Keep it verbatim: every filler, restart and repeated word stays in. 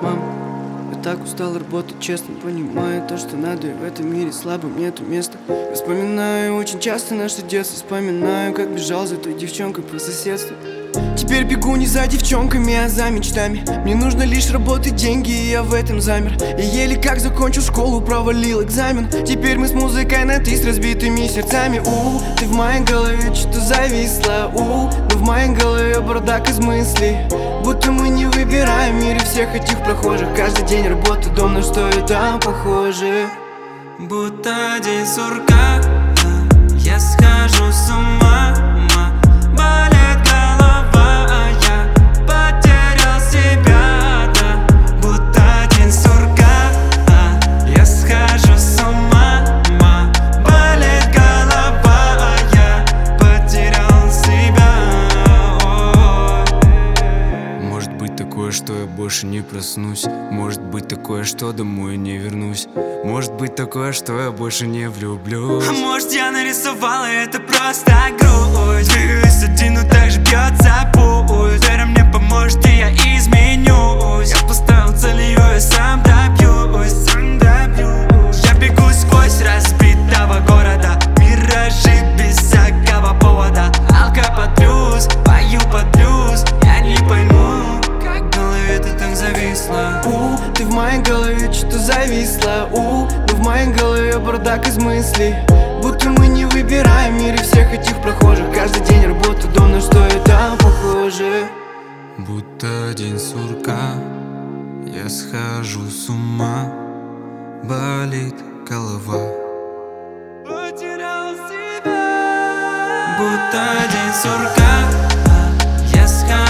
мам, я так устал работать, честно понимаю то, что надо, и в этом мире слабым нету места. Я вспоминаю очень часто наше детство, вспоминаю, как бежал за той девчонкой по соседству. Теперь бегу не за девчонками, а за мечтами. Мне нужно лишь работать, деньги, и я в этом замер. Я еле как закончил школу, провалил экзамен. Теперь мы с музыкой на ты с разбитыми сердцами. У, ты в моей голове что-то зависла. У, но в моей голове бардак из мыслей. Будто мы не выбираем в мире всех этих прохожих. Каждый день работа, дом, на что это похоже. Будто день сурка, я схожу с ума. Болит голова, а я потерял себя, да. Будто день сурка, я схожу с ума. Болит голова, а я потерял себя. Ой. Может быть такое, что я больше не проснусь. Может быть такое, что домой не вернусь. Может быть такое, что я больше не влюблюсь. А может я нарисовала это просто грусть. Двигаюсь один, но так же бьется пульс. Вера мне поможет, и я изменюсь. Я поставил цель, ее я сам добьюсь, сам добьюсь. Я бегу сквозь разбитого города, миражи без всякого повода. Алка под плюс, пою под плюс. Я не пойму, как в голове ты так зависла. У, ты в моей голове что-то зависла. У, но в моей голове бардак из мыслей. Будто мы не выбираем в мире всех этих прохожих. Каждый день работа, дом, на что это похоже. Будто день сурка, я схожу с ума. Болит голова. Потерял себя. Будто день сурка, я схожу